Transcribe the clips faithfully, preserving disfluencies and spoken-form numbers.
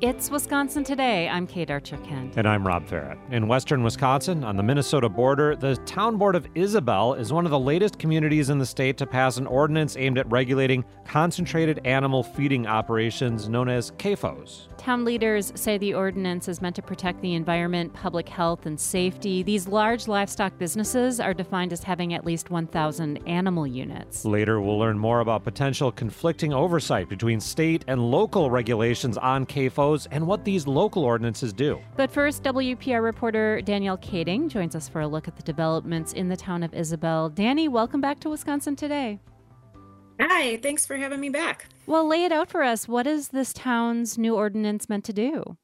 It's Wisconsin Today. I'm Kate Archer-Kent. And I'm Rob Farrett. In western Wisconsin, on the Minnesota border, the town board of Isabel is one of the latest communities in the state to pass an ordinance aimed at regulating concentrated animal feeding operations known as C A F Os. Town leaders say the ordinance is meant to protect the environment, public health, and safety. These large livestock businesses are defined as having at least one thousand animal units. Later, we'll learn more about potential conflicting oversight between state and local regulations on C A F Os and what these local ordinances do. But first, W P R reporter Danielle Kading joins us for a look at the developments in the town of Isabel. Danny, welcome back to Wisconsin Today. Hi, thanks for having me back. Well, lay it out for us. What is this town's new ordinance meant to do?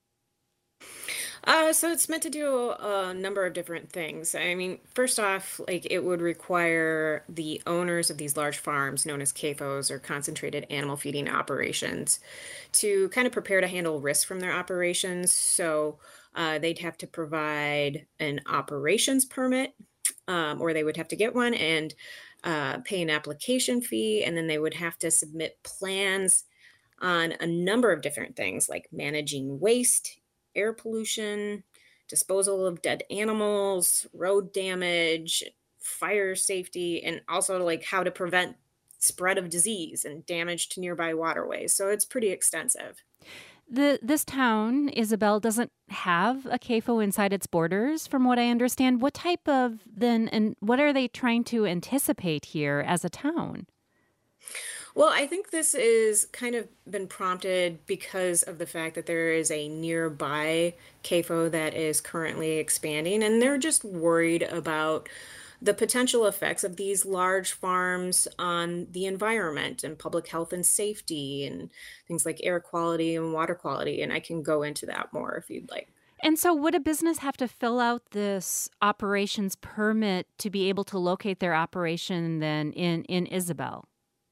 Uh, so it's meant to do a number of different things. I mean, first off, like it would require the owners of these large farms, known as C A F Os or concentrated animal feeding operations, to kind of prepare to handle risk from their operations. So uh, they'd have to provide an operations permit, um, or they would have to get one and uh, pay an application fee, and then they would have to submit plans on a number of different things like managing waste, air pollution, disposal of dead animals, road damage, fire safety, and also like how to prevent spread of disease and damage to nearby waterways. So it's pretty extensive. The this town, Isabel, doesn't have a C A F O inside its borders, from what I understand. What type of then, and what are they trying to anticipate here as a town? Well, I think this is kind of been prompted because of the fact that there is a nearby C A F O that is currently expanding, and they're just worried about the potential effects of these large farms on the environment and public health and safety and things like air quality and water quality. And I can go into that more if you'd like. And so would a business have to fill out this operations permit to be able to locate their operation then in, in Isabel?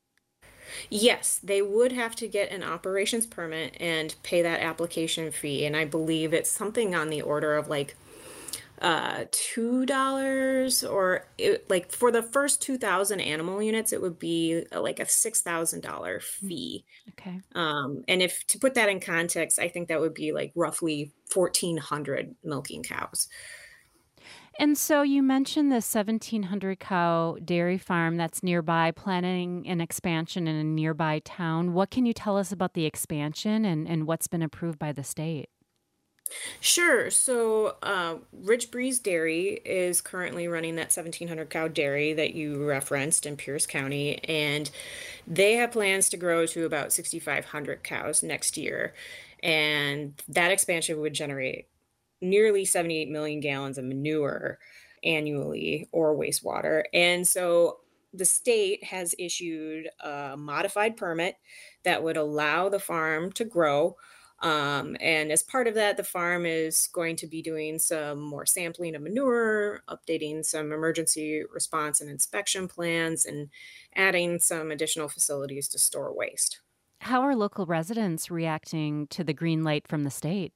Yes, they would have to get an operations permit and pay that application fee. And I believe it's something on the order of like uh, two dollars or it, like for the first two thousand animal units, it would be uh, like a six thousand dollars fee. Okay. Um, and if to put that in context, I think that would be like roughly fourteen hundred milking cows. And so you mentioned the seventeen hundred cow dairy farm that's nearby, planning an expansion in a nearby town. What can you tell us about the expansion and, and what's been approved by the state? Sure. So, uh, Rich Breeze Dairy is currently running that seventeen hundred cow dairy that you referenced in Pierce County, and they have plans to grow to about sixty-five hundred cows next year. And that expansion would generate nearly seventy-eight million gallons of manure annually or wastewater. And so the state has issued a modified permit that would allow the farm to grow. Um, and as part of that, the farm is going to be doing some more sampling of manure, updating some emergency response and inspection plans, and adding some additional facilities to store waste. How are local residents reacting to the green light from the state?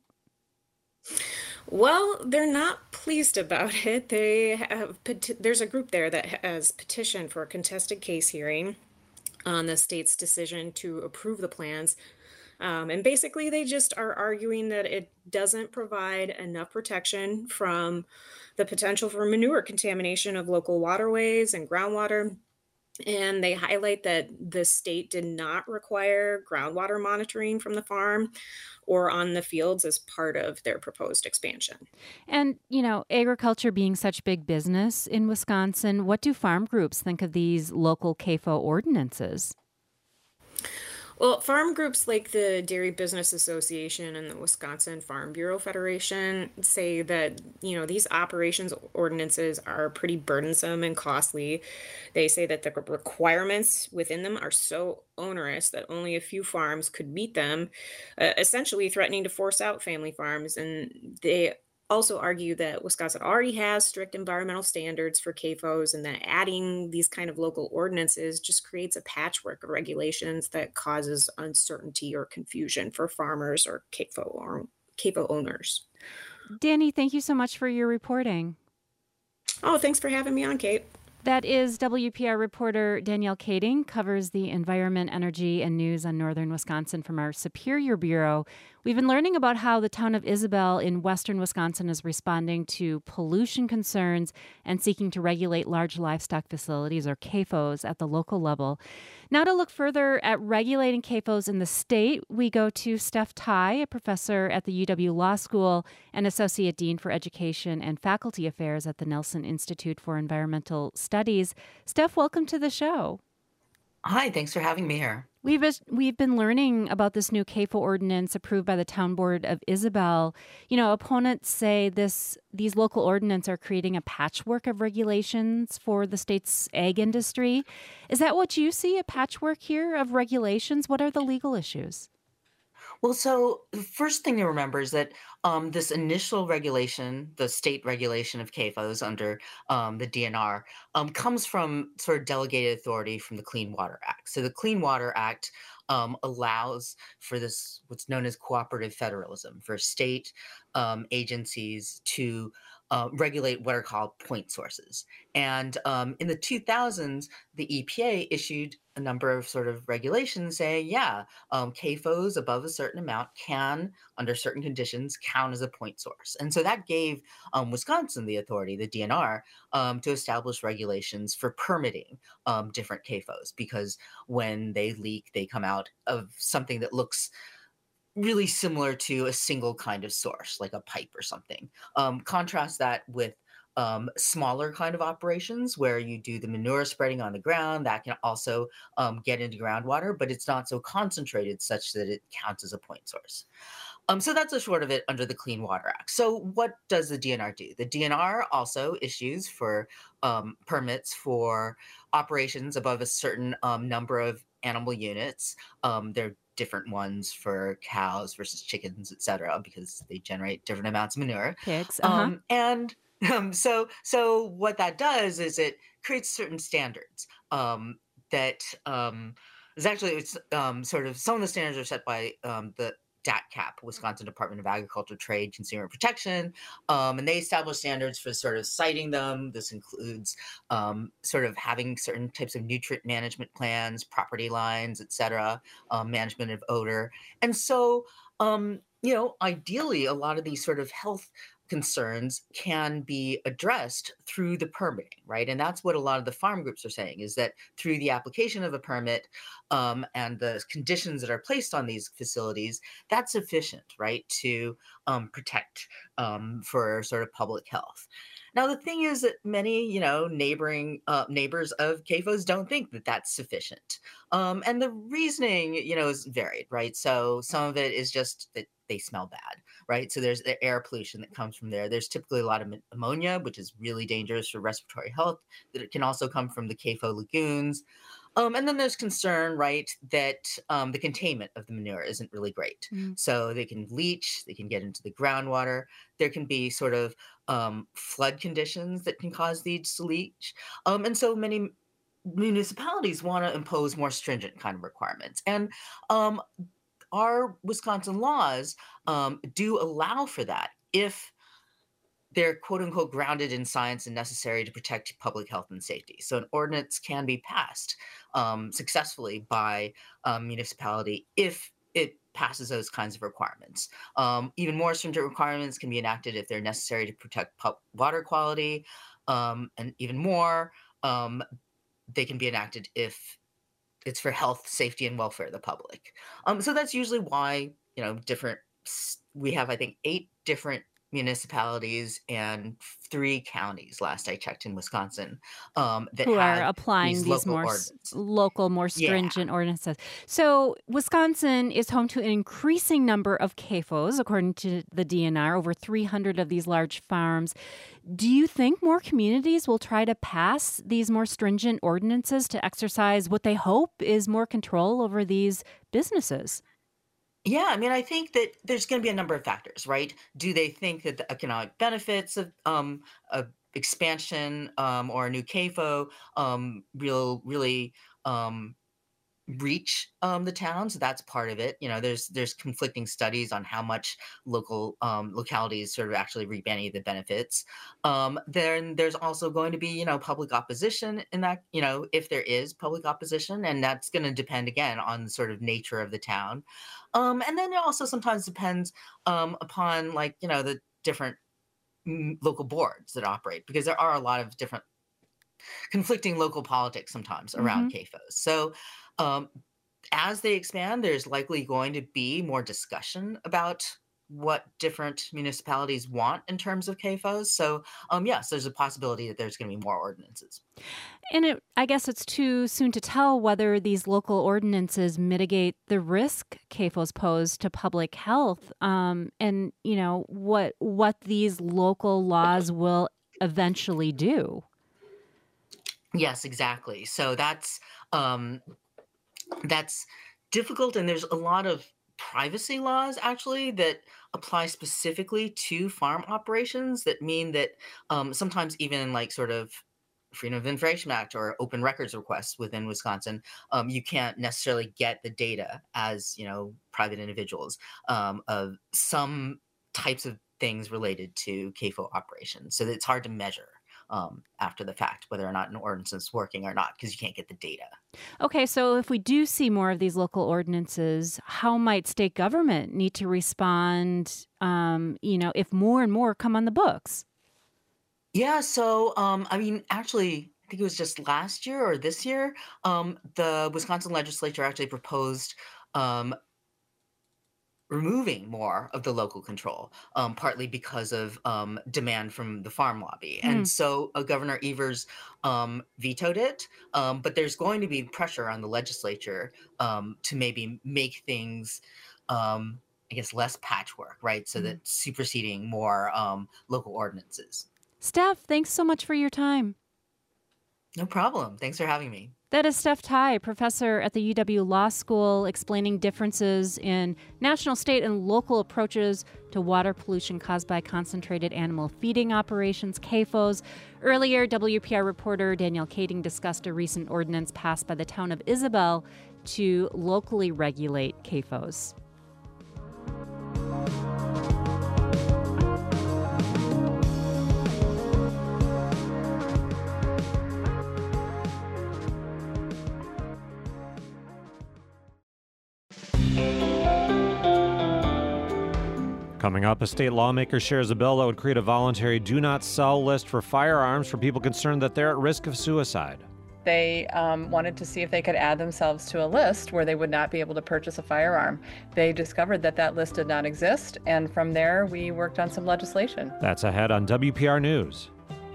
Well, they're not pleased about it. They have peti- there's a group there that has petitioned for a contested case hearing on the state's decision to approve the plans. Um, and basically, they just are arguing that it doesn't provide enough protection from the potential for manure contamination of local waterways and groundwater. And they highlight that the state did not require groundwater monitoring from the farm or on the fields as part of their proposed expansion. And, you know, agriculture being such big business in Wisconsin, what do farm groups think of these local C A F O ordinances? Well, farm groups like the Dairy Business Association and the Wisconsin Farm Bureau Federation say that, you know, these operations ordinances are pretty burdensome and costly. They say that the requirements within them are so onerous that only a few farms could meet them, uh, essentially threatening to force out family farms. And they also argue that Wisconsin already has strict environmental standards for C A F Os, and that adding these kind of local ordinances just creates a patchwork of regulations that causes uncertainty or confusion for farmers or C A F O or C A F O owners. Danny, thank you so much for your reporting. Oh, thanks for having me on, Kate. That is W P R reporter Danielle Kading, covers the environment, energy, and news on northern Wisconsin from our Superior Bureau. We've been learning about how the town of Isabel in western Wisconsin is responding to pollution concerns and seeking to regulate large livestock facilities, or C A F Os, at the local level. Now, to look further at regulating C A F Os in the state, we go to Steph Tai, a professor at the U W Law School and Associate Dean for Education and Faculty Affairs at the Nelson Institute for Environmental Studies. Steph, welcome to the show. Hi, thanks for having me here. We've we've been learning about this new C A F O ordinance approved by the Town Board of Isabel. You know, opponents say this these local ordinances are creating a patchwork of regulations for the state's ag industry. Is that what you see, a patchwork here of regulations? What are the legal issues? Well, so the first thing to remember is that um, this initial regulation, the state regulation of C A F Os under um, the D N R, um, comes from sort of delegated authority from the Clean Water Act. So the Clean Water Act um, allows for this, what's known as cooperative federalism, for state um, agencies to uh, regulate what are called point sources. And um, in the two thousands, the E P A issued a number of sort of regulations saying, yeah, um, C A F Os above a certain amount can, under certain conditions, count as a point source. And so that gave um, Wisconsin the authority, the D N R, um, to establish regulations for permitting um, different C A F Os, because when they leak, they come out of something that looks really similar to a single kind of source, like a pipe or something. Um, contrast that with um, smaller kind of operations where you do the manure spreading on the ground that can also um, get into groundwater, but it's not so concentrated such that it counts as a point source. Um, so that's a short of it under the Clean Water Act. So what does the D N R do? The D N R also issues for um, permits for operations above a certain um, number of animal units. Um, they're different ones for cows versus chickens, et cetera, because they generate different amounts of manure. Pigs, uh-huh. Um, and um, so, so what that does is it creates certain standards um, that um, is actually it's um, sort of some of the standards are set by um, the D A C C A P, Wisconsin Department of Agriculture, Trade, Consumer Protection, um, and they establish standards for sort of citing them. This includes um, sort of having certain types of nutrient management plans, property lines, et cetera, um, management of odor. And so, um, you know, ideally, a lot of these sort of health concerns can be addressed through the permitting, right? And that's what a lot of the farm groups are saying, is that through the application of a permit um, and the conditions that are placed on these facilities, that's sufficient, right, to um, protect um, for sort of public health. Now, the thing is that many, you know, neighboring uh, neighbors of C A F Os don't think that that's sufficient. Um, and the reasoning, you know, is varied, right? So some of it is just that they smell bad, right? So there's the air pollution that comes from there. There's typically a lot of ammonia, which is really dangerous for respiratory health, that it can also come from the C A F O lagoons. Um, and then there's concern, right, that um, the containment of the manure isn't really great. Mm. So they can leach, they can get into the groundwater. There can be sort of um, flood conditions that can cause these to leach. Um, and so many municipalities want to impose more stringent kind of requirements. And um, our Wisconsin laws um, do allow for that if they're quote unquote grounded in science and necessary to protect public health and safety. So an ordinance can be passed um, successfully by a municipality if it passes those kinds of requirements. Um, even more stringent requirements can be enacted if they're necessary to protect pu- water quality, um, and even more, um, they can be enacted if it's for health, safety, and welfare of the public. Um, so that's usually why, you know, different, we have, I think, eight different municipalities and three counties, last I checked, in Wisconsin, um, that who are have applying these these local more s- ordinances. local, more Yeah. stringent ordinances. So Wisconsin is home to an increasing number of C A F Os, according to the D N R, over three hundred of these large farms. Do you think more communities will try to pass these more stringent ordinances to exercise what they hope is more control over these businesses? Yeah, I mean, I think that there's going to be a number of factors, right? Do they think that the economic benefits of um, of expansion um, or a new C A F O um, real really um, reach um, the town, so that's part of it. You know, there's there's conflicting studies on how much local um, localities sort of actually reap any of the benefits. Um, then there's also going to be, you know, public opposition in that, you know, if there is public opposition, and that's going to depend again on the sort of nature of the town. Um, and then it also sometimes depends um, upon, like, you know, the different mm, local boards that operate, because there are a lot of different conflicting local politics sometimes Mm-hmm. around C A F Os. So um, as they expand, there's likely going to be more discussion about what different municipalities want in terms of C A F Os. So um, yes, there's a possibility that there's going to be more ordinances. And it, I guess it's too soon to tell whether these local ordinances mitigate the risk C A F Os pose to public health, um, and you know what what these local laws will eventually do. Yes, exactly. So that's um, that's difficult, and there's a lot of privacy laws actually that apply specifically to farm operations that mean that um, sometimes even like sort of Freedom of Information Act or open records requests within Wisconsin, um, you can't necessarily get the data as, you know, private individuals um, of some types of things related to C A F O operations. So it's hard to measure um, after the fact whether or not an ordinance is working or not, because you can't get the data. Okay, so if we do see more of these local ordinances, how might state government need to respond, um, you know, if more and more come on the books? Yeah, so um, I mean, actually, I think it was just last year or this year, um, the Wisconsin legislature actually proposed um, removing more of the local control, um, partly because of um, demand from the farm lobby. Hmm. And so uh, Governor Evers um, vetoed it, um, but there's going to be pressure on the legislature um, to maybe make things, um, I guess, less patchwork, right? So that superseding more um, local ordinances. Steph, thanks so much for your time. No problem. Thanks for having me. That is Steph Tai, professor at the U W Law School, explaining differences in national, state, and local approaches to water pollution caused by concentrated animal feeding operations, C A F Os. Earlier, W P R reporter Danielle Kading discussed a recent ordinance passed by the town of Isabel to locally regulate C A F Os. Coming up, a state lawmaker shares a bill that would create a voluntary do not sell list for firearms for people concerned that they're at risk of suicide. They um, wanted to see if they could add themselves to a list where they would not be able to purchase a firearm. They discovered that that list did not exist, and from there we worked on some legislation. That's ahead on W P R News.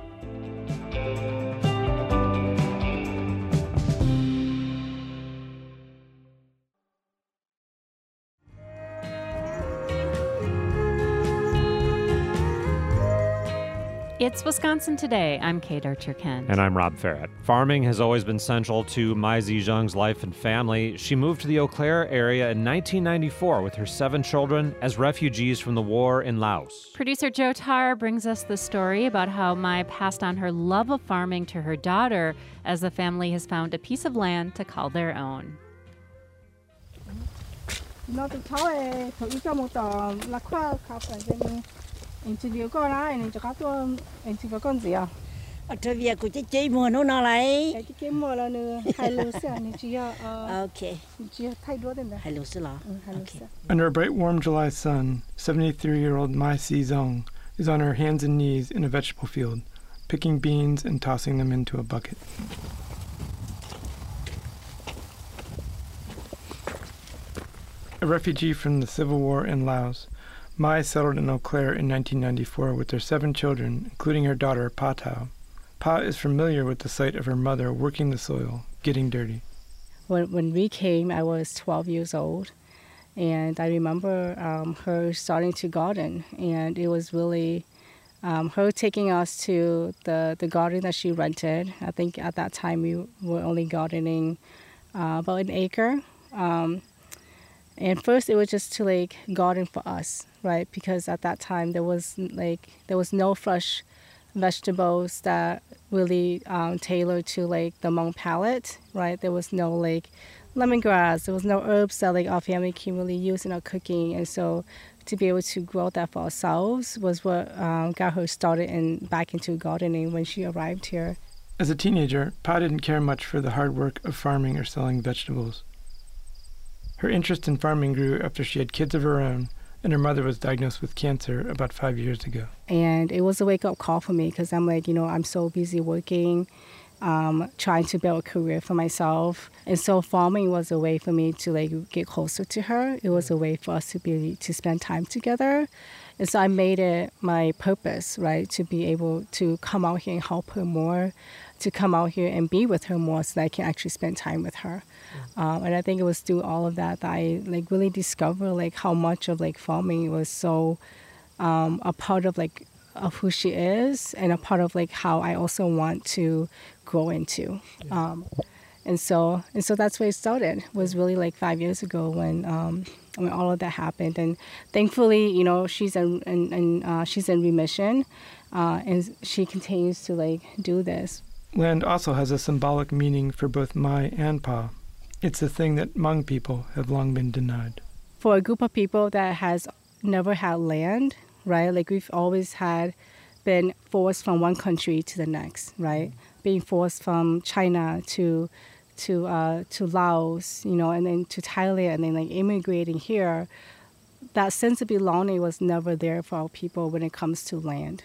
It's Wisconsin Today. I'm Kate Archer-Kent. And I'm Rob Farrett. Farming has always been central to Mai Zizheng's life and family. She moved to the Eau Claire area in nineteen ninety-four with her seven children as refugees from the war in Laos. Producer Joe Tarr brings us the story about how Mai passed on her love of farming to her daughter as the family has found a piece of land to call their own. Otavia của chị chị mua nó nào lại. Cái cái mua là nữa hai lô xe này chỉ à Okay. chỉ thay đổi đến đấy. Hai lô xe là. Hai lô Okay. xe. Under a bright, warm July sun, seventy-three-year-old Mai Si-zong is on her hands and knees in a vegetable field, picking beans and tossing them into a bucket. A refugee from the civil war in Laos, Mai settled in Eau Claire in nineteen ninety-four with their seven children, including her daughter, Pa Tao. Pa is familiar with the sight of her mother working the soil, getting dirty. When when we came, I was twelve years old, and I remember um, her starting to garden, and it was really um, her taking us to the the garden that she rented. I think at that time we were only gardening uh, about an acre. Um, and first it was just to like garden for us, right? Because at that time there was like there was no fresh vegetables that really um, tailored to like the Hmong palate, right? There was no like lemongrass. There was no herbs that like our family can really use in our cooking, and so to be able to grow that for ourselves was what um, got her started in back into gardening when she arrived here. As a teenager, Pa didn't care much for the hard work of farming or selling vegetables. Her interest in farming grew after she had kids of her own, and her mother was diagnosed with cancer about five years ago. And it was a wake-up call for me because I'm like, you know, I'm so busy working, um, trying to build a career for myself. And so farming was a way for me to like get closer to her. It was a way for us to be to spend time together. And so I made it my purpose, right, to be able to come out here and help her more, to come out here and be with her more so that I can actually spend time with her. Mm-hmm. Um, and I think it was through all of that that I like really discovered like how much of like farming was so um, a part of like of who she is and a part of like how I also want to grow into. Yeah. Um, and so and so that's where it started. Was really like five years ago when um, when all of that happened. And thankfully, you know, she's in, in, in uh, she's in remission, uh, and she continues to like do this. Land also has a symbolic meaning for both Mai and Pa. It's a thing that Hmong people have long been denied. For a group of people that has never had land, right? Like we've always had been forced from one country to the next, right? Being forced from China to to uh, to Laos, you know, and then to Thailand, and then like immigrating here. That sense of belonging was never there for our people when it comes to land.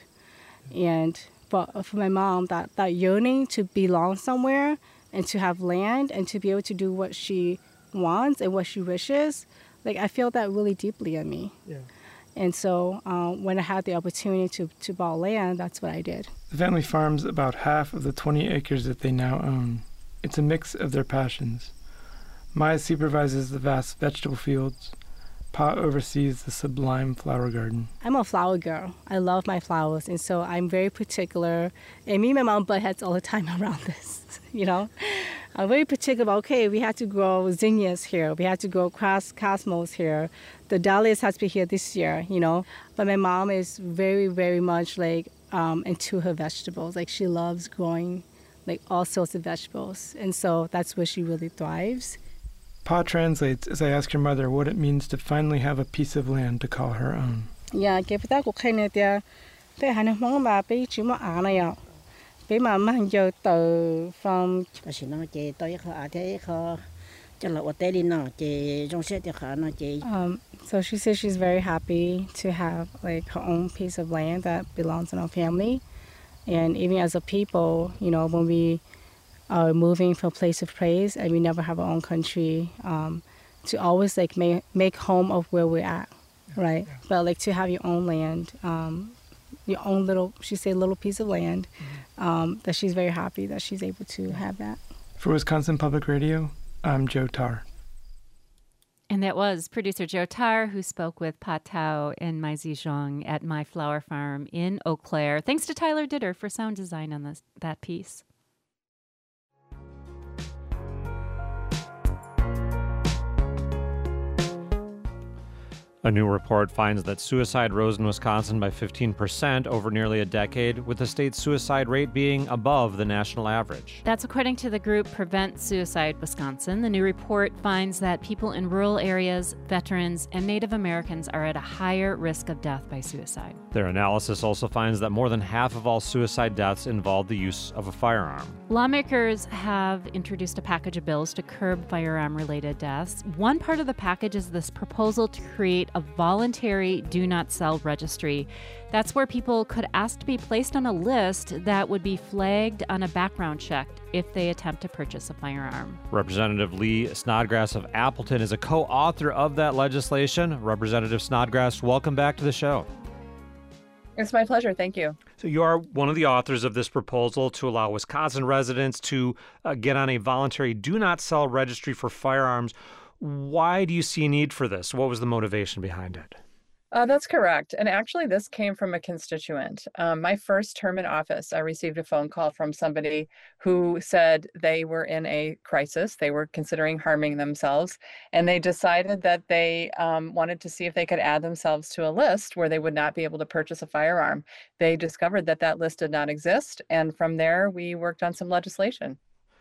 And for, for my mom, that, that yearning to belong somewhere and to have land and to be able to do what she wants and what she wishes, like I feel that really deeply in me. Yeah. And so um, when I had the opportunity to, to buy land, that's what I did. The family farms about half of the twenty acres that they now own. It's a mix of their passions. Mai supervises the vast vegetable fields. Pa oversees the sublime flower garden. I'm a flower girl. I love my flowers, and so I'm very particular. And me and my mom butt heads all the time around this, you know? I'm very particular about, okay, we have to grow zinnias here. We have to grow cos- cosmos here. The dahlias has to be here this year, you know? But my mom is very, very much, like, um, into her vegetables. Like, she loves growing, like, all sorts of vegetables. And so that's where she really thrives. Pa translates as I ask her mother what it means to finally have a piece of land to call her own. Yeah, give that go kind of there. They had a mom about be too much on it. Be my man go to from. Um, so she says she's very happy to have like her own piece of land that belongs in our family. And even as a people, you know, when we are moving from place to place and we never have our own country, um, to always like make, make home of where we're at, right? Yeah. But like to have your own land, um, your own little, she said little piece of land, mm-hmm. um, that she's very happy that she's able to have that. For Wisconsin Public Radio, I'm Joe Tarr. And that was producer Joe Tarr, who spoke with Pa Thao and Mai Zizhong at My Flower Farm in Eau Claire. Thanks to Tyler Ditter for sound design on this, that piece. A new report finds that suicide rose in Wisconsin by fifteen percent over nearly a decade, with the state's suicide rate being above the national average. That's according to the group Prevent Suicide Wisconsin. The new report finds that people in rural areas, veterans, and Native Americans are at a higher risk of death by suicide. Their analysis also finds that more than half of all suicide deaths involve the use of a firearm. Lawmakers have introduced a package of bills to curb firearm-related deaths. One part of the package is this proposal to create a voluntary do not sell registry. That's where people could ask to be placed on a list that would be flagged on a background check if they attempt to purchase a firearm. Representative Lee Snodgrass of Appleton is a co-author of that legislation. Representative Snodgrass, welcome back to the show. It's my pleasure. Thank you. So you are one of the authors of this proposal to allow Wisconsin residents to uh, get on a voluntary do not sell registry for firearms. Why do you see a need for this? What was the motivation behind it? Uh, that's correct. And actually, this came from a constituent. Um, my first term in office, I received a phone call from somebody who said they were in a crisis. They were considering harming themselves, and they decided that they um, wanted to see if they could add themselves to a list where they would not be able to purchase a firearm. They discovered that that list did not exist, and from there, we worked on some legislation.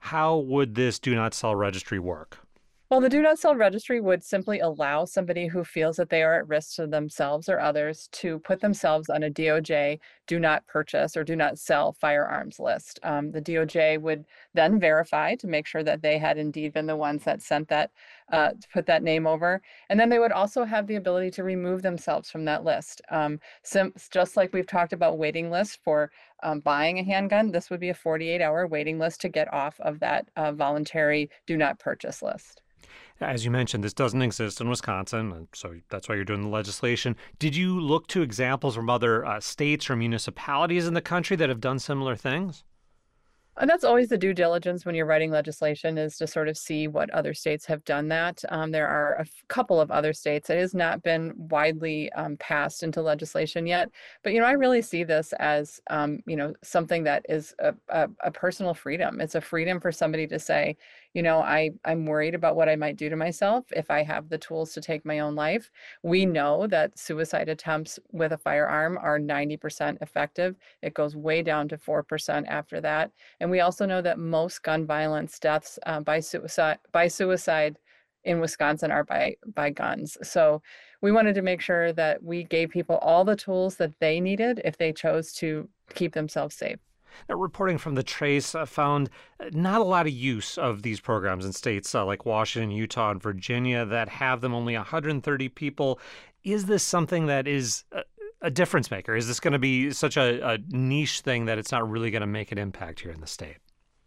How would this do not sell registry work? Well, the do not sell registry would simply allow somebody who feels that they are at risk to themselves or others to put themselves on a D O J do not purchase or do not sell firearms list. Um, the D O J would then verify to make sure that they had indeed been the ones that sent that, uh, put that name over. And then they would also have the ability to remove themselves from that list. Um, sim- just like we've talked about waiting lists for um, buying a handgun, this would be a forty-eight hour waiting list to get off of that uh, voluntary do not purchase list. As you mentioned, this doesn't exist in Wisconsin, and so that's why you're doing the legislation. Did you look to examples from other uh, states or municipalities in the country that have done similar things? And that's always the due diligence when you're writing legislation, is to sort of see what other states have done that. Um, there are a f- couple of other states. It has not been widely um, passed into legislation yet. But, you know, I really see this as, um, you know, something that is a, a, a personal freedom. It's a freedom for somebody to say, you know, I, I'm worried about what I might do to myself if I have the tools to take my own life. We know that suicide attempts with a firearm are ninety percent effective. It goes way down to four percent after that. And we also know that most gun violence deaths uh, by suicide by suicide in Wisconsin are by by guns. So we wanted to make sure that we gave people all the tools that they needed if they chose to keep themselves safe. Now, reporting from the Trace uh, found not a lot of use of these programs in states uh, like Washington, Utah, and Virginia that have them, only one hundred thirty people. Is this something that is a, a difference maker? Is this going to be such a, a niche thing that it's not really going to make an impact here in the state?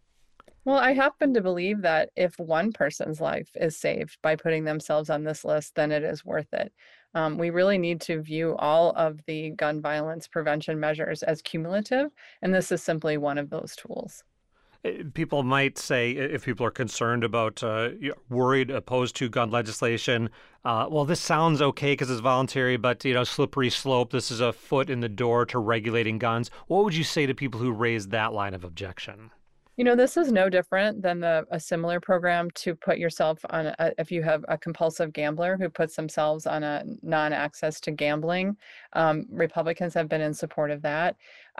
Well, I happen to believe that if one person's life is saved by putting themselves on this list, then it is worth it. Um, we really need to view all of the gun violence prevention measures as cumulative, and this is simply one of those tools. People might say, if people are concerned about, uh, worried, opposed to gun legislation, uh, well, this sounds okay because it's voluntary, but, you know, slippery slope, this is a foot in the door to regulating guns. What would you say to people who raise that line of objection? You know, this is no different than the, a similar program to put yourself on, a, if you have a compulsive gambler who puts themselves on a non-access to gambling. Um, Republicans have been in support of that.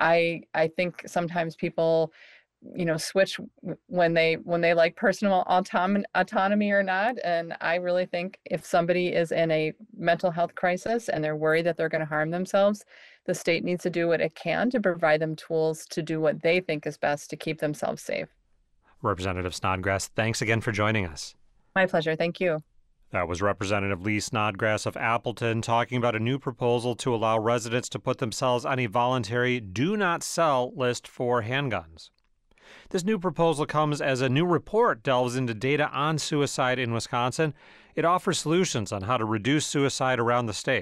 I I think sometimes people, you know, switch when they when they like personal autom- autonomy or not. And I really think if somebody is in a mental health crisis and they're worried that they're going to harm themselves, the state needs to do what it can to provide them tools to do what they think is best to keep themselves safe. Representative Snodgrass, thanks again for joining us. My pleasure. Thank you. That was Representative Lee Snodgrass of Appleton talking about a new proposal to allow residents to put themselves on a voluntary do not sell list for handguns. This new proposal comes as a new report delves into data on suicide in Wisconsin. It offers solutions on how to reduce suicide around the state.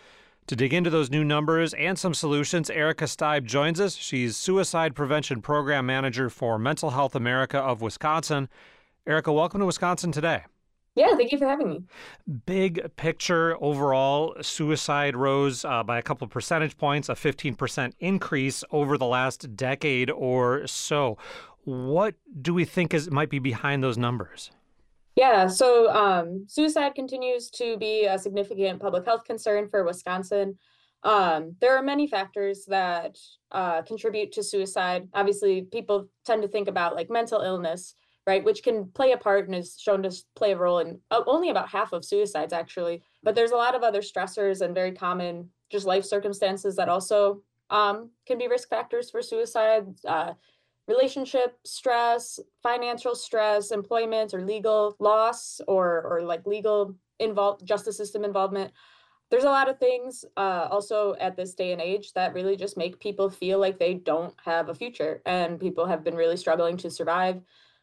To dig into those new numbers and some solutions, Erica Steib joins us. She's Suicide Prevention Program Manager for Mental Health America of Wisconsin. Erica, welcome to Wisconsin Today. Yeah, thank you for having me. Big picture overall, suicide rose uh, by a couple of percentage points, a fifteen percent increase over the last decade or so. What do we think is might be behind those numbers? Yeah, so um, suicide continues to be a significant public health concern for Wisconsin. Um, there are many factors that uh, contribute to suicide. Obviously, people tend to think about like mental illness, right, which can play a part and is shown to play a role in uh, only about half of suicides, actually. But there's a lot of other stressors and very common just life circumstances that also um, can be risk factors for suicide. Uh, relationship stress, financial stress, employment or legal loss, or or like legal involved justice system involvement. There's a lot of things uh, also at this day and age that really just make people feel like they don't have a future, and people have been really struggling to survive,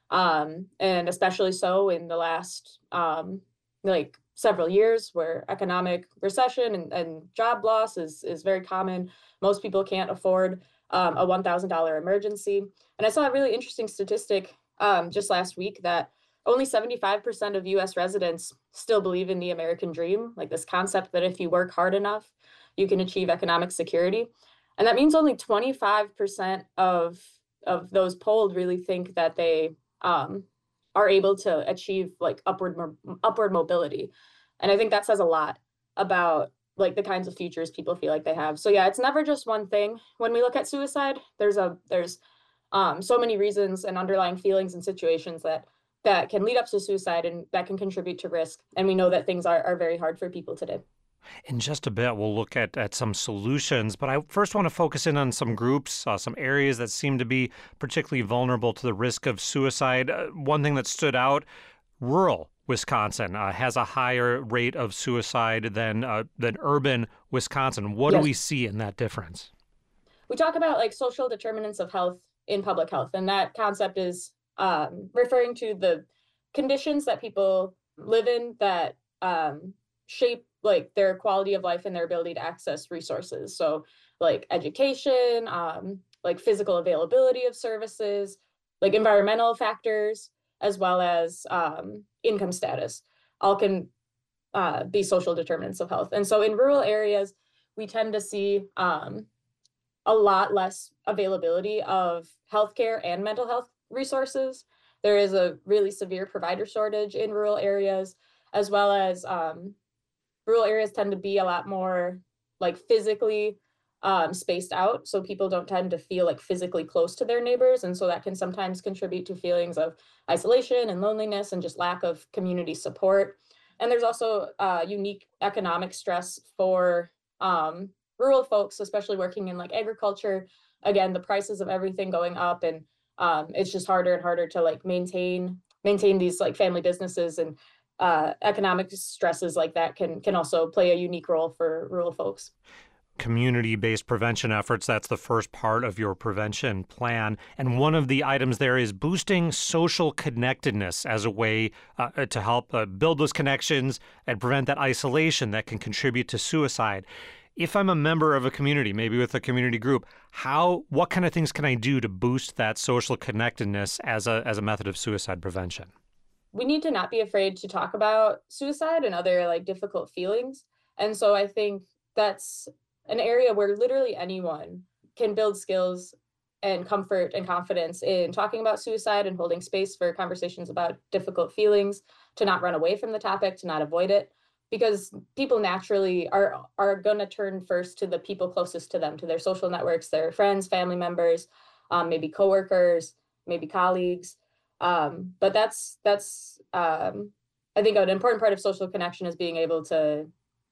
um, and especially so in the last um, like several years, where economic recession and, and job loss is is very common. Most people can't afford um, a one thousand dollars emergency. And I saw a really interesting statistic um, just last week that only seventy-five percent of U S residents still believe in the American dream, like this concept that if you work hard enough, you can achieve economic security. And that means only twenty-five percent of, of those polled really think that they um, are able to achieve like upward, upward mobility. And I think that says a lot about like the kinds of futures people feel like they have. So yeah, it's never just one thing. When we look at suicide, there's a there's um, so many reasons and underlying feelings and situations that that can lead up to suicide and that can contribute to risk. And we know that things are, are very hard for people today. In just a bit, we'll look at, at some solutions, but I first want to focus in on some groups, uh, some areas that seem to be particularly vulnerable to the risk of suicide. Uh, one thing that stood out, rural Wisconsin uh, has a higher rate of suicide than uh, than urban Wisconsin. What Yes. do we see in that difference? We talk about like social determinants of health in public health, and that concept is um, referring to the conditions that people live in that um, shape like their quality of life and their ability to access resources. So like education, um, like physical availability of services, like environmental factors, as well as um, income status, all can uh, be social determinants of health. And so in rural areas, we tend to see um, a lot less availability of healthcare and mental health resources. There is a really severe provider shortage in rural areas, as well as um, rural areas tend to be a lot more like physically um, spaced out. So people don't tend to feel like physically close to their neighbors. And so that can sometimes contribute to feelings of isolation and loneliness and just lack of community support. And there's also uh, unique economic stress for um, rural folks, especially working in like agriculture. Again, the prices of everything going up, and um, it's just harder and harder to like maintain maintain these like family businesses, and uh, economic stresses like that can can also play a unique role for rural folks. Community-based prevention efforts, that's the first part of your prevention plan. And one of the items there is boosting social connectedness as a way uh, to help uh, build those connections and prevent that isolation that can contribute to suicide. If I'm a member of a community, maybe with a community group, how, what kind of things can I do to boost that social connectedness as a as a method of suicide prevention? We need to not be afraid to talk about suicide and other like difficult feelings. And so I think that's an area where literally anyone can build skills and comfort and confidence in talking about suicide and holding space for conversations about difficult feelings, to not run away from the topic, to not avoid it, because people naturally are are going to turn first to the people closest to them, to their social networks, their friends, family members, um, maybe coworkers, maybe colleagues. Um, but that's that's um, I think an important part of social connection is being able to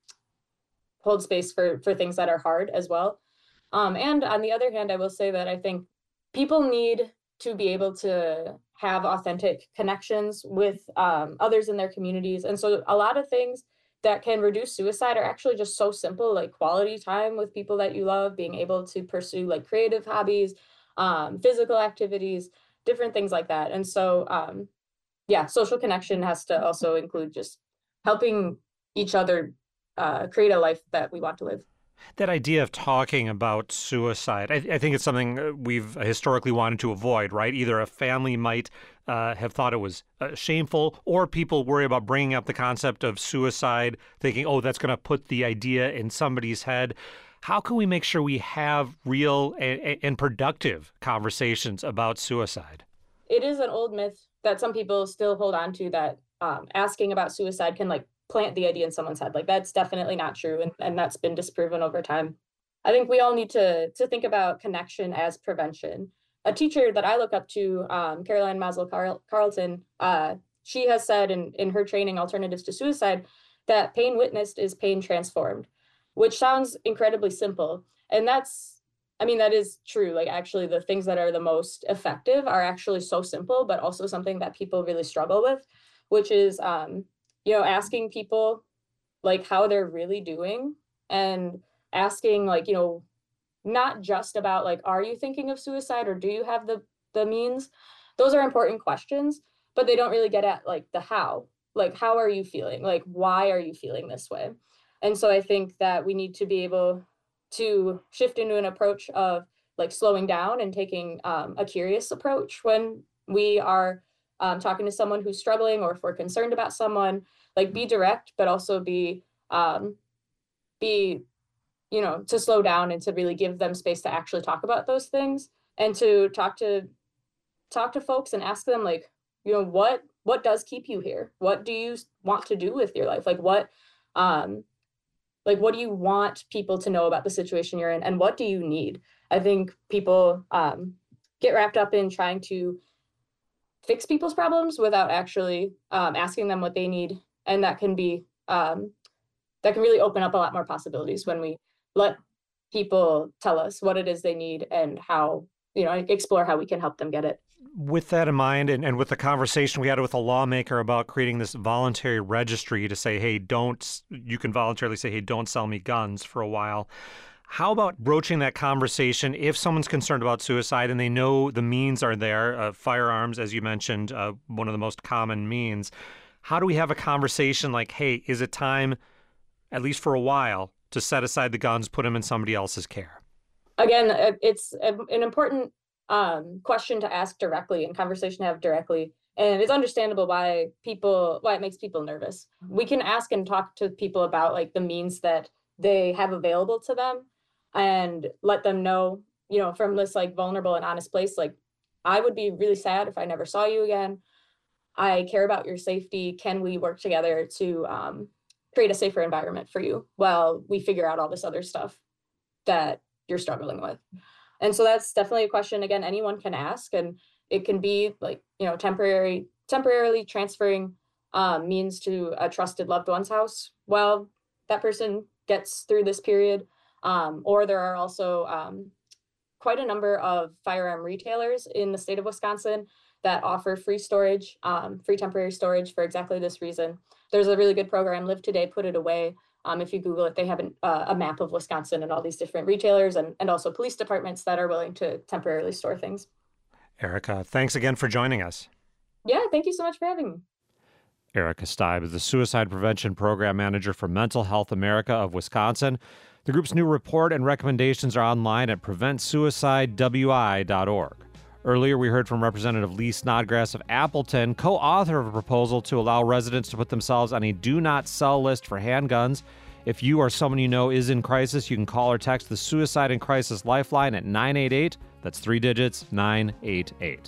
hold space for for things that are hard as well. Um, and on the other hand, I will say that I think people need to be able to have authentic connections with um, others in their communities. And so a lot of things that can reduce suicide are actually just so simple, like quality time with people that you love, being able to pursue like creative hobbies, um, physical activities, different things like that. And so, um, yeah, social connection has to also include just helping each other uh, create a life that we want to live. That idea of talking about suicide, I, I think it's something we've historically wanted to avoid, right? Either a family might uh, have thought it was uh, shameful, or people worry about bringing up the concept of suicide, thinking, oh, that's going to put the idea in somebody's head. How can we make sure we have real and, and productive conversations about suicide? It is an old myth that some people still hold on to, that um, asking about suicide can like plant the idea in someone's head. Like that's definitely not true. And, and that's been disproven over time. I think we all need to, to think about connection as prevention. A teacher that I look up to, um, Caroline Maslow Carl- Carlton, uh, she has said in, in her training, Alternatives to Suicide, that pain witnessed is pain transformed, which sounds incredibly simple. And that's, I mean, that is true. Like actually the things that are the most effective are actually so simple, but also something that people really struggle with, which is, um, you know, asking people like how they're really doing, and asking like, you know, not just about like, are you thinking of suicide or do you have the, the means? Those are important questions, but they don't really get at like the how, like, how are you feeling? Like, why are you feeling this way? And so I think that we need to be able to shift into an approach of like slowing down and taking um, a curious approach when we are um, talking to someone who's struggling, or if we're concerned about someone, like be direct, but also be, um, be, you know, to slow down and to really give them space to actually talk about those things, and to talk to, talk to folks and ask them like, you know, what, what does keep you here? What do you want to do with your life? Like what, um, like, what do you want people to know about the situation you're in, and what do you need? I think people, um, get wrapped up in trying to fix people's problems without actually um, asking them what they need. And that can be, um, that can really open up a lot more possibilities when we let people tell us what it is they need and how, you know, explore how we can help them get it. With that in mind, and, and with the conversation we had with a lawmaker about creating this voluntary registry to say, hey, don't, you can voluntarily say, hey, don't sell me guns for a while. How about broaching that conversation if someone's concerned about suicide and they know the means are there, uh, firearms, as you mentioned, uh, one of the most common means. How do we have a conversation like, hey, is it time, at least for a while, to set aside the guns, put them in somebody else's care? Again, it's an important um, question to ask directly and conversation to have directly. And it's understandable why people, why it makes people nervous. We can ask and talk to people about like the means that they have available to them and let them know, you know, from this like vulnerable and honest place, like, I would be really sad if I never saw you again. I care about your safety. Can we work together to um, create a safer environment for you while we figure out all this other stuff that you're struggling with? And so that's definitely a question, again, anyone can ask, and it can be like, you know, temporary, temporarily transferring um, means to a trusted loved one's house while that person gets through this period. Um, or there are also um, quite a number of firearm retailers in the state of Wisconsin that offer free storage, um, free temporary storage for exactly this reason. There's a really good program, Live Today, Put It Away. Um, if you Google it, they have an, uh, a map of Wisconsin and all these different retailers and, and also police departments that are willing to temporarily store things. Erica, thanks again for joining us. Yeah, thank you so much for having me. Erica Steib is the Suicide Prevention Program Manager for Mental Health America of Wisconsin. The group's new report and recommendations are online at prevent suicide w i dot org. Earlier, we heard from Representative Lee Snodgrass of Appleton, co-author of a proposal to allow residents to put themselves on a do not sell list for handguns. If you or someone you know is in crisis, you can call or text the Suicide and Crisis Lifeline at nine eight eight. That's three digits, nine eight eight.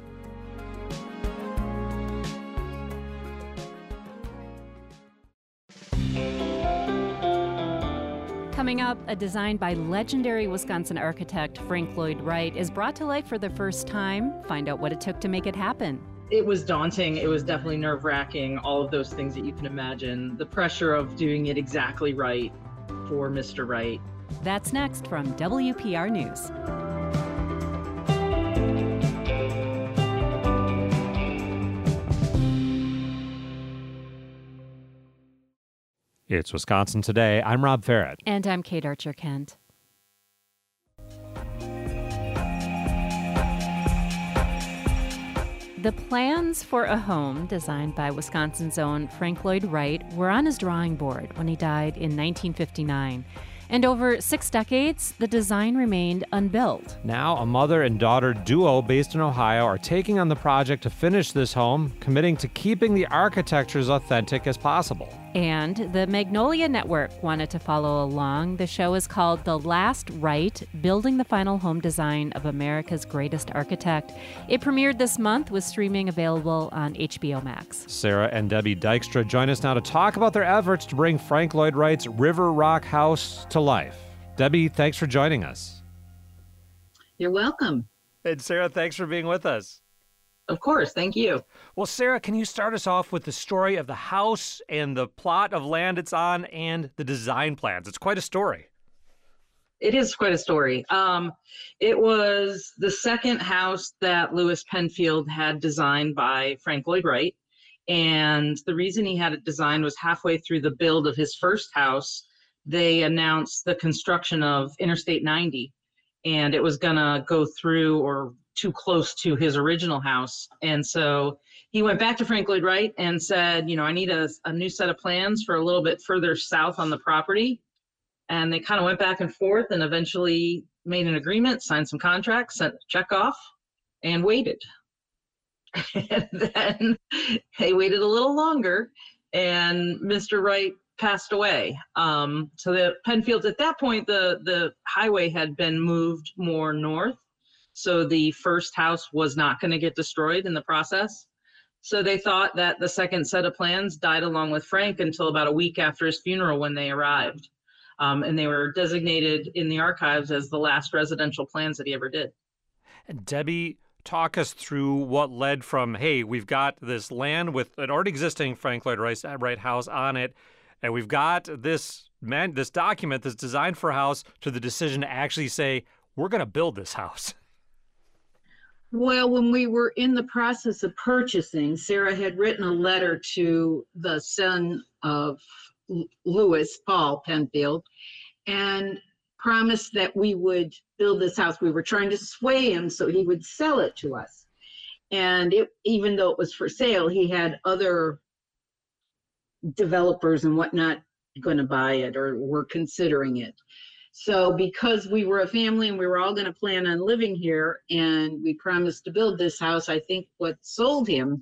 Coming up, a design by legendary Wisconsin architect Frank Lloyd Wright is brought to life for the first time. Find out what it took to make it happen. It was daunting. It was definitely nerve-wracking, all of those things that you can imagine. The pressure of doing it exactly right for Mister Wright. That's next from W P R News. It's Wisconsin Today. I'm Rob Farrett. And I'm Kate Archer-Kent. The plans for a home designed by Wisconsin's own Frank Lloyd Wright were on his drawing board when he died in nineteen fifty-nine. And over six decades, the design remained unbuilt. Now, a mother and daughter duo based in Ohio are taking on the project to finish this home, committing to keeping the architecture as authentic as possible. And the Magnolia Network wanted to follow along. The show is called The Last Wright, Building the Final Home Design of America's Greatest Architect. It premiered this month with streaming available on H B O Max. Sarah and Debbie Dykstra join us now to talk about their efforts to bring Frank Lloyd Wright's River Rock House to life. Debbie, thanks for joining us. You're welcome. And Sarah, thanks for being with us. Of course, thank you. Well, Sarah, can you start us off with the story of the house and the plot of land it's on and the design plans? It's quite a story. It is quite a story. Um, it was the second house that Louis Penfield had designed by Frank Lloyd Wright. And the reason he had it designed was halfway through the build of his first house, they announced the construction of Interstate ninety. And it was gonna go through or too close to his original house. And so he went back to Frank Lloyd Wright and said, you know, I need a, a new set of plans for a little bit further south on the property. And they kind of went back and forth and eventually made an agreement, signed some contracts, sent a check off, and waited. And then they waited a little longer, and Mister Wright passed away. Um, so the Penfields, at that point, the, the highway had been moved more north. So the first house was not going to get destroyed in the process. So they thought that the second set of plans died along with Frank until about a week after his funeral when they arrived. Um, and they were designated in the archives as the last residential plans that he ever did. And Debbie, talk us through what led from, hey, we've got this land with an already existing Frank Lloyd Wright Wright house on it, and we've got this man, this document that's designed for a house, to the decision to actually say, we're going to build this house. Well, when we were in the process of purchasing, Sarah had written a letter to the son of Lewis, Paul Penfield, and promised that we would build this house. We were trying to sway him so he would sell it to us. And it, even though it was for sale, he had other developers and whatnot going to buy it or were considering it. So because we were a family and we were all going to plan on living here and we promised to build this house, I think what sold him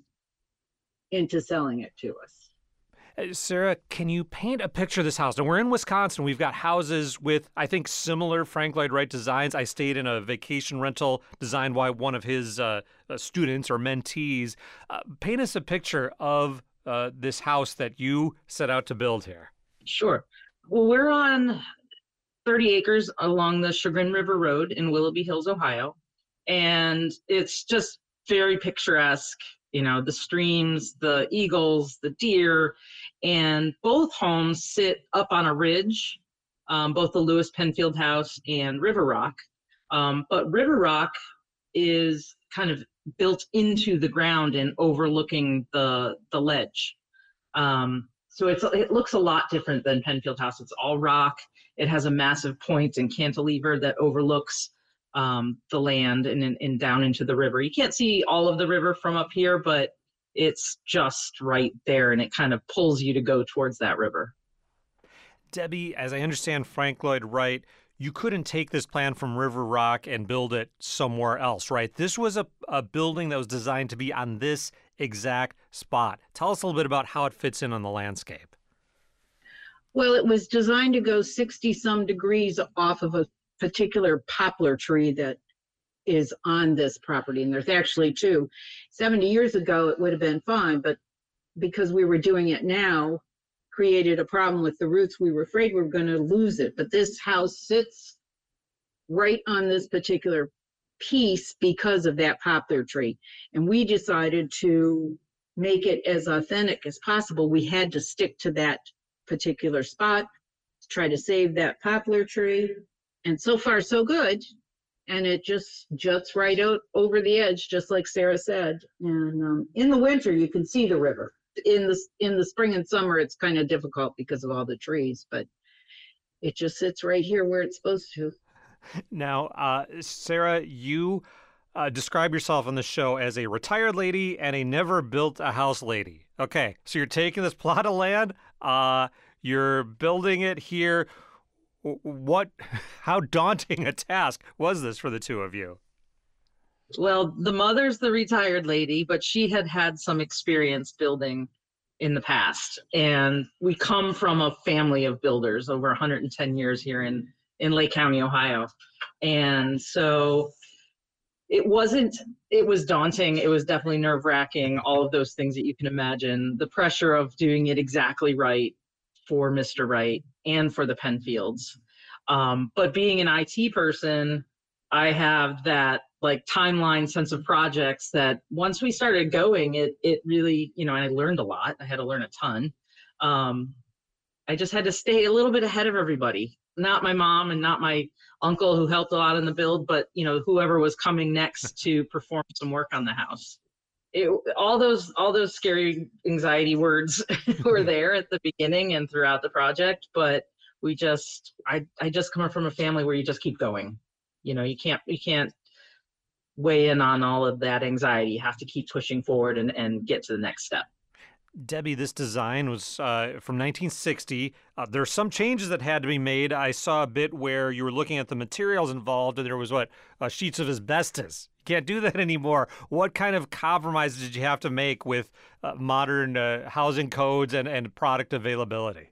into selling it to us. Uh, Sarah, can you paint a picture of this house? Now, we're in Wisconsin. We've got houses with, I think, similar Frank Lloyd Wright designs. I stayed in a vacation rental designed by one of his uh, uh, students or mentees. Uh, paint us a picture of uh, this house that you set out to build here. Sure. Well, we're on thirty acres along the Chagrin River Road in Willoughby Hills, Ohio. And it's just very picturesque, you know, the streams, the eagles, the deer, and both homes sit up on a ridge, um, both the Lewis Penfield house and River Rock. Um, but River Rock is kind of built into the ground and overlooking the, the ledge. Um, so it's, it looks a lot different than Penfield House. It's all rock. It has a massive point and cantilever that overlooks um, the land and, and, and down into the river. You can't see all of the river from up here, but it's just right there, and it kind of pulls you to go towards that river. Debbie, as I understand Frank Lloyd Wright, you couldn't take this plan from River Rock and build it somewhere else, right? This was a, a building that was designed to be on this exact spot. Tell us a little bit about how it fits in on the landscape. Well, it was designed to go sixty some degrees off of a particular poplar tree that is on this property. And there's actually two. seventy years ago, it would have been fine, but because we were doing it now, created a problem with the roots. We were afraid we were going to lose it. But this house sits right on this particular piece because of that poplar tree. And we decided to make it as authentic as possible. We had to stick to that particular spot, try to save that poplar tree. And so far, so good. And it just juts right out over the edge, just like Sarah said. And um, in the winter, you can see the river. In the, in the spring and summer, it's kind of difficult because of all the trees, but it just sits right here where it's supposed to. Now, uh, Sarah, you uh, describe yourself on the show as a retired lady and a never built a house lady. Okay, so you're taking this plot of land, uh, you're building it here. What, how daunting a task was this for the two of you? Well, the mother's the retired lady, but she had had some experience building in the past. And we come from a family of builders over one hundred ten years here in, in Lake County, Ohio. And so it wasn't, it was daunting. It was definitely nerve wracking, all of those things that you can imagine. The pressure of doing it exactly right for Mister Wright and for the Penfields. Um, but being an I T person, I have that like timeline sense of projects that once we started going, it it really, you know, and I learned a lot. I had to learn a ton. Um, I just had to stay a little bit ahead of everybody. Not my mom and not my uncle who helped a lot in the build, but you know, whoever was coming next to perform some work on the house. It, all those all those scary anxiety words were there at the beginning and throughout the project, but we just I I just come from a family where you just keep going. You know, you can't you can't weigh in on all of that anxiety. You have to keep pushing forward and, and get to the next step. Debbie, this design was uh, from nineteen sixty. Uh, there are some changes that had to be made. I saw a bit where you were looking at the materials involved, and there was, what, uh, sheets of asbestos. You can't do that anymore. What kind of compromises did you have to make with uh, modern uh, housing codes and, and product availability?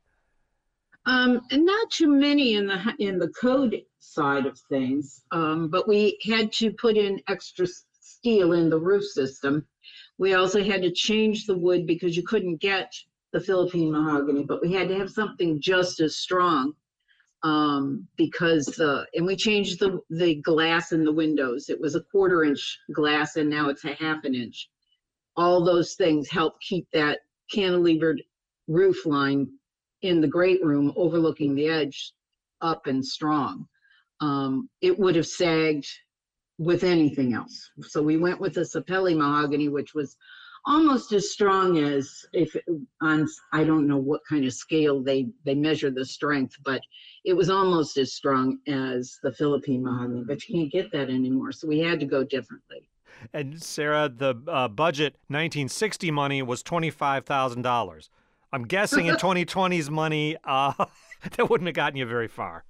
Um, and not too many in the in the code side of things, um, but we had to put in extra steel in the roof system. We also had to change the wood because you couldn't get the Philippine mahogany, but we had to have something just as strong. um, because uh, and we changed the the glass in the windows. It was a quarter inch glass, and now it's a half an inch. All those things help keep that cantilevered roof line in the great room overlooking the edge up and strong. Um, it would have sagged with anything else. So we went with a Sapelli mahogany, which was almost as strong as if it, on, I don't know what kind of scale they, they measure the strength, but it was almost as strong as the Philippine mahogany, but you can't get that anymore. So we had to go differently. And Sarah, the uh, budget nineteen sixty money was twenty-five thousand dollars. I'm guessing in twenty twenty's money, uh, that wouldn't have gotten you very far.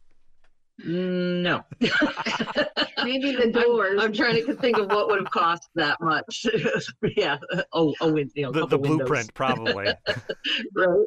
No. Maybe the doors. I'm, I'm trying to think of what would have cost that much. Yeah. Oh, oh, you know, the, the windows. blueprint, probably. Right.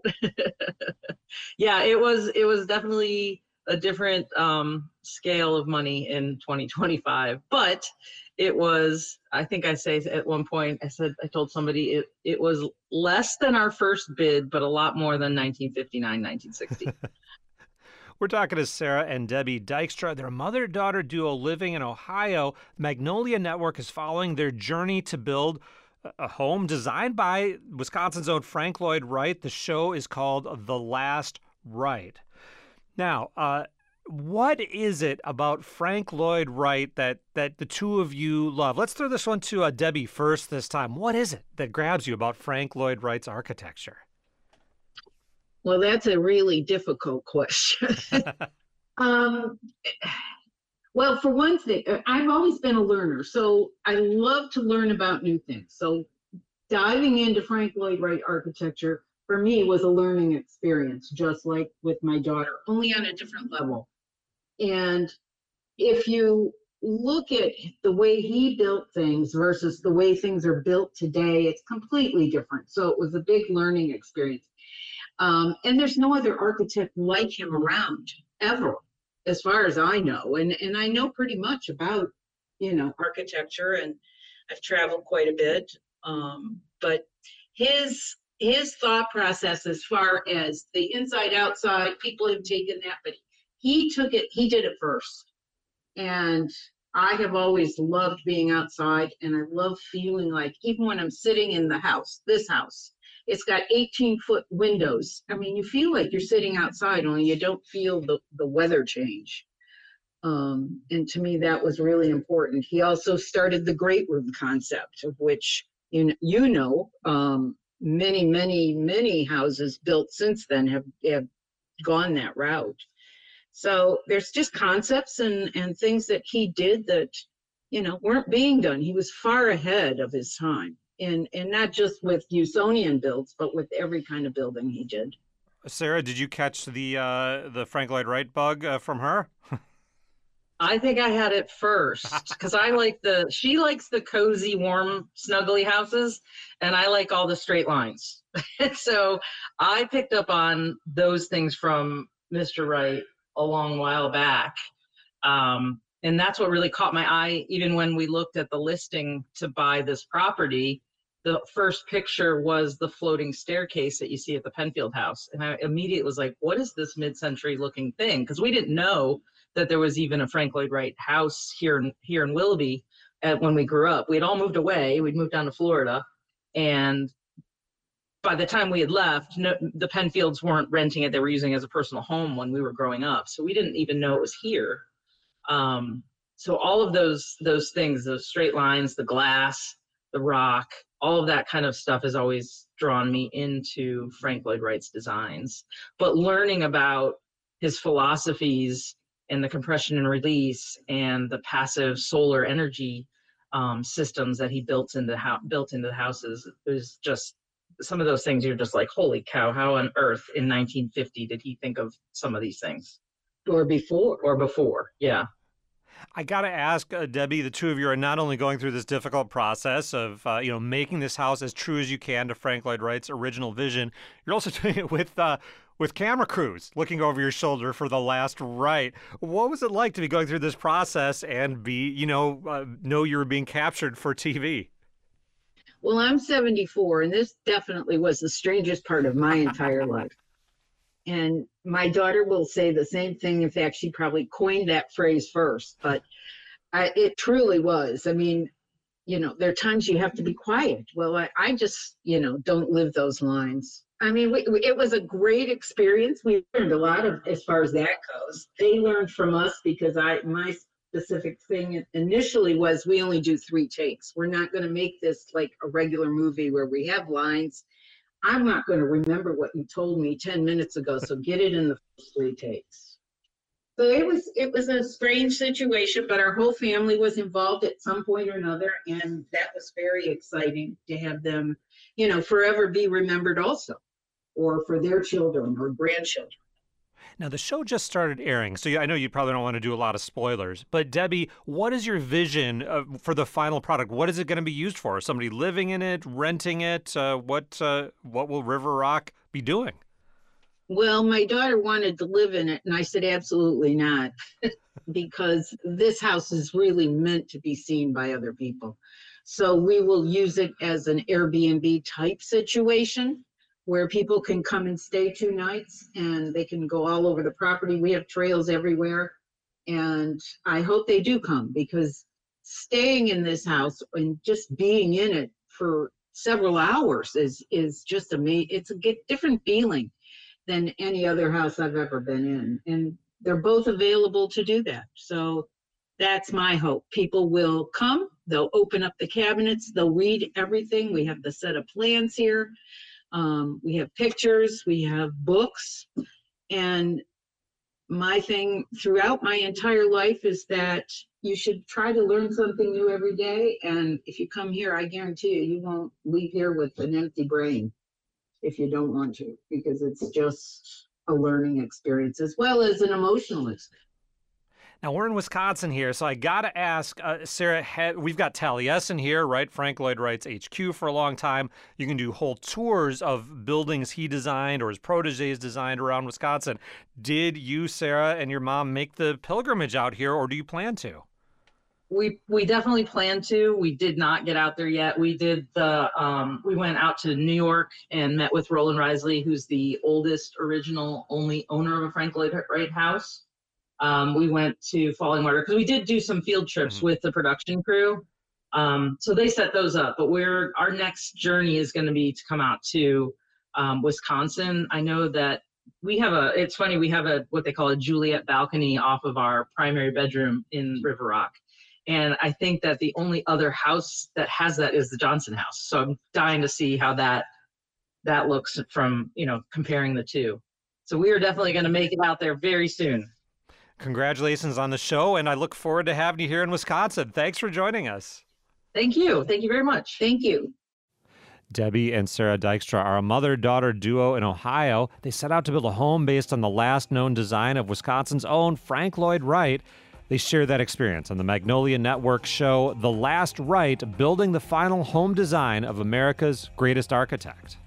Yeah, it was. It was definitely a different um, scale of money in twenty twenty-five, but it was. I think I say at one point, I said, I told somebody it it was less than our first bid, but a lot more than nineteen fifty-nine, nineteen sixty. We're talking to Sarah and Debbie Dykstra. They're a mother-daughter duo living in Ohio. Magnolia Network is following their journey to build a home designed by Wisconsin's own Frank Lloyd Wright. The show is called The Last Right. Now, uh, what is it about Frank Lloyd Wright that, that the two of you love? Let's throw this one to uh, Debbie first this time. What is it that grabs you about Frank Lloyd Wright's architecture? Well, that's a really difficult question. um, well, for one thing, I've always been a learner, so I love to learn about new things. So diving into Frank Lloyd Wright architecture for me was a learning experience, just like with my daughter, only on a different level. And if you look at the way he built things versus the way things are built today, it's completely different. So it was a big learning experience. Um, and there's no other architect like him around ever, as far as I know. And, and I know pretty much about, you know, architecture, and I've traveled quite a bit. Um, but his, his thought process as far as the inside outside, people have taken that, but he took it, he did it first. And I have always loved being outside, and I love feeling like, even when I'm sitting in the house, this house, it's got eighteen foot windows. I mean, you feel like you're sitting outside, only you don't feel the, the weather change. Um, and to me, that was really important. He also started the great room concept, of which, you know, you know um, many, many, many houses built since then have, have gone that route. So there's just concepts and, and things that he did that, you know, weren't being done. He was far ahead of his time. And, and not just with Usonian builds, but with every kind of building he did. Sarah, did you catch the uh, the Frank Lloyd Wright bug uh, from her? I think I had it first because I like the, she likes the cozy, warm, snuggly houses, and I like all the straight lines. So I picked up on those things from Mister Wright a long while back. Um, and that's what really caught my eye, even when we looked at the listing to buy this property. The first picture was the floating staircase that you see at the Penfield house. And I immediately was like, what is this mid-century looking thing? Because we didn't know that there was even a Frank Lloyd Wright house here in, here in Willoughby at, when we grew up. We'd all moved away. We'd moved down to Florida. And by the time we had left, no, the Penfields weren't renting it. They were using it as a personal home when we were growing up. So we didn't even know it was here. Um, so all of those, those things, those straight lines, the glass, the rock, all of that kind of stuff has always drawn me into Frank Lloyd Wright's designs. But learning about his philosophies and the compression and release and the passive solar energy um, systems that he built into, ho- built into the houses is just, some of those things you're just like, holy cow, how on earth in nineteen fifty did he think of some of these things? Or before. Or before, yeah. I got to ask, uh, Debbie, the two of you are not only going through this difficult process of, uh, you know, making this house as true as you can to Frank Lloyd Wright's original vision. You're also doing it with uh, with camera crews looking over your shoulder for The Last Right. What was it like to be going through this process and be, you know, uh, know you were being captured for T V? Well, I'm seventy-four, and this definitely was the strangest part of my entire life. And my daughter will say the same thing. In fact, she probably coined that phrase first, but I, it truly was. I mean, you know, there are times you have to be quiet. Well, I, I just, you know, don't live those lines. I mean, we, we, it was a great experience. We learned a lot of, as far as that goes. They learned from us because I, my specific thing initially was we only do three takes. We're not going to make this like a regular movie where we have lines. I'm not going to remember what you told me ten minutes ago, so get it in the first three takes. So it was it was a strange situation, but our whole family was involved at some point or another, and that was very exciting to have them, you know, forever be remembered also, or for their children or grandchildren. Now, the show just started airing, so I know you probably don't want to do a lot of spoilers, but Debbie, what is your vision uh, for the final product? What is it going to be used for? Is somebody living in it, renting it? Uh, what uh, what will River Rock be doing? Well, my daughter wanted to live in it, and I said, absolutely not, because this house is really meant to be seen by other people. So we will use it as an Airbnb type situation, where people can come and stay two nights and they can go all over the property. We have trails everywhere. And I hope they do come, because staying in this house and just being in it for several hours is, is just amazing. It's a different feeling than any other house I've ever been in. And they're both available to do that. So that's my hope. People will come, they'll open up the cabinets, they'll read everything. We have the set of plans here. Um, we have pictures, we have books, and my thing throughout my entire life is that you should try to learn something new every day. And if you come here, I guarantee you, you won't leave here with an empty brain if you don't want to, because it's just a learning experience as well as an emotional experience. Now, we're in Wisconsin here, so I got to ask, uh, Sarah, ha- we've got Taliesin here, right? Frank Lloyd Wright's H Q for a long time. You can do whole tours of buildings he designed or his proteges designed around Wisconsin. Did you, Sarah, and your mom make the pilgrimage out here, or do you plan to? We we definitely plan to. We did not get out there yet. We did the, um, we went out to New York and met with Roland Risley, who's the oldest, original, only owner of a Frank Lloyd Wright house. Um, we went to Falling Water because we did do some field trips mm-hmm. with the production crew. Um, so they set those up, but we're, our next journey is going to be to come out to um, Wisconsin. I know that we have a, it's funny, we have a, what they call a Juliet balcony off of our primary bedroom in River Rock. And I think that the only other house that has that is the Johnson house. So I'm dying to see how that, that looks from, you know, comparing the two. So we are definitely going to make it out there very soon. Congratulations on the show, and I look forward to having you here in Wisconsin. Thanks for joining us. Thank you. Thank you very much. Thank you. Debbie and Sarah Dykstra are a mother-daughter duo in Ohio. They set out to build a home based on the last known design of Wisconsin's own Frank Lloyd Wright. They share that experience on the Magnolia Network show The Last Wright, building the final home design of America's greatest architect.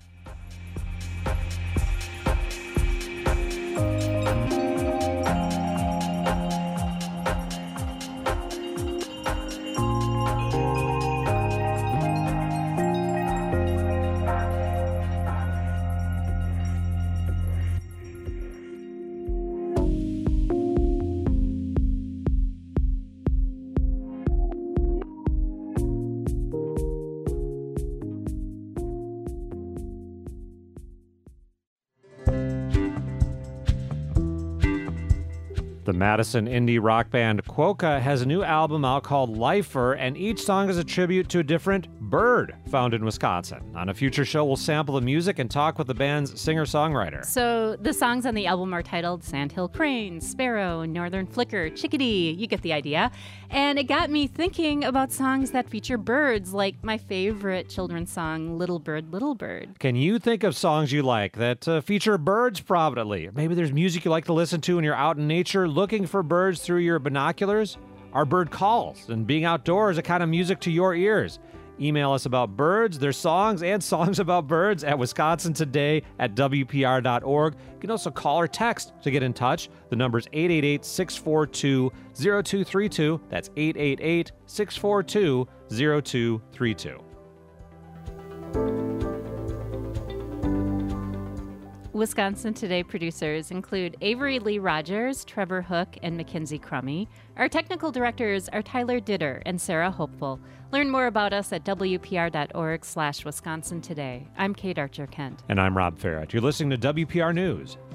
The Madison indie rock band Quokka has a new album out called Lifer, and each song is a tribute to a different bird found in Wisconsin. On a future show, we'll sample the music and talk with the band's singer-songwriter. So the songs on the album are titled Sandhill Crane, Sparrow, Northern Flicker, Chickadee. You get the idea. And it got me thinking about songs that feature birds, like my favorite children's song, Little Bird, Little Bird. Can you think of songs you like that uh, feature birds prominently? Maybe there's music you like to listen to when you're out in nature looking for birds through your binoculars? Are bird calls and being outdoors a kind of music to your ears? Email us about birds, their songs, and songs about birds at Wisconsin Today at W P R dot org. You can also call or text to get in touch. The number is eight eight eight, six four two, zero two three two. That's eight eight eight, six four two, zero two three two. Wisconsin Today producers include Avery Lee Rogers, Trevor Hook, and Mackenzie Crummy. Our technical directors are Tyler Ditter and Sarah Hopeful. Learn more about us at W P R dot org slash Wisconsin Today. I'm Kate Archer-Kent. And I'm Rob Farrett. You're listening to W P R News.